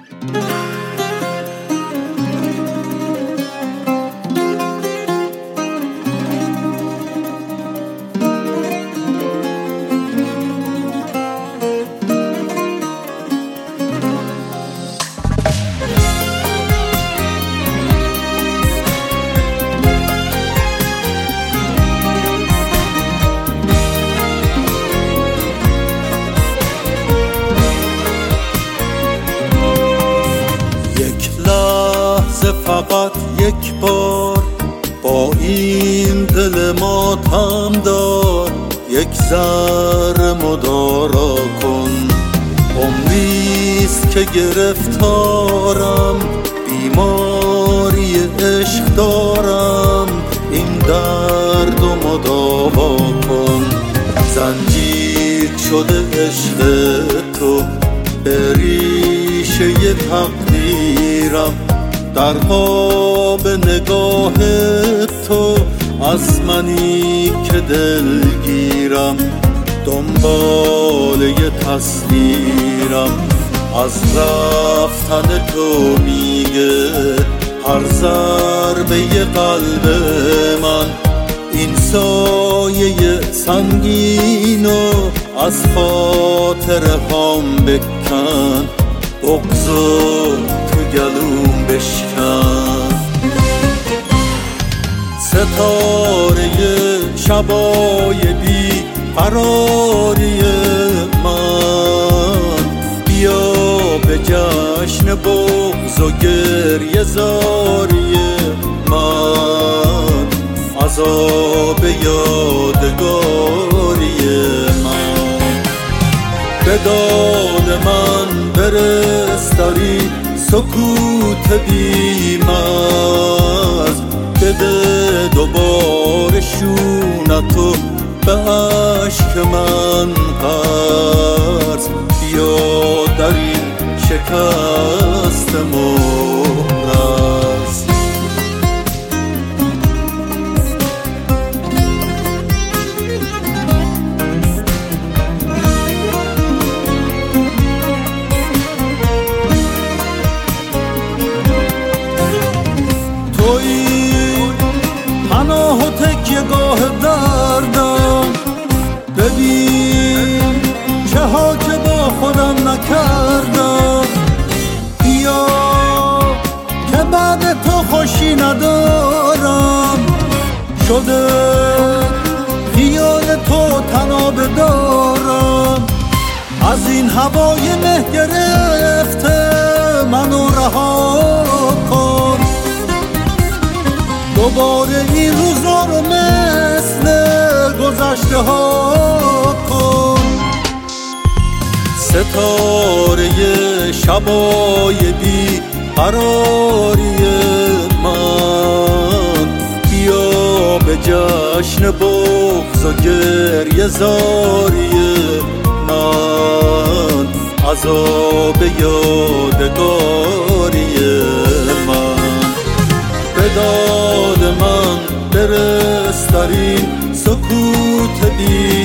فقط یک بار با این دل ماتم دار، یک ذره مدارا کن. عمریست که گرفتارم، بیماری عشق دارم، این درد و مداوا کن. زنجیر شده عشق تو به ریشه تقدیرم، در قاب نگاه تو از منی که دلگیرم. دنبال یه تصویرم از رفتن تو میگه هر ضربه قلب من. این سایه سنگینو از خاطر هم بکن، بغضو تو گلوم بشکن. ستاره شبای بی قراری من، بیا به جشن بغض و گریه زاری من، عذاب یادگاری من. به داد من برس داری سکوت بی‌مرز، بده دوباره شونتو به عشق من قرض. بیا در این شکست مهرز. پناه و تکیه‌گاه دردم، ببین چه ها که با خودم نکردم. بیا که بعد تو خوشی ندارم، شده خیال تو تناب دارم. از این هوای مه گرفته منو رها کن، دوباره این روزا رو مثل گذشته ها کن. ستاره شبای بی قراری من، بیا به جشن بغض و گریه زاری من، عذاب یادگاری من. به داد من برس در این سکوت بی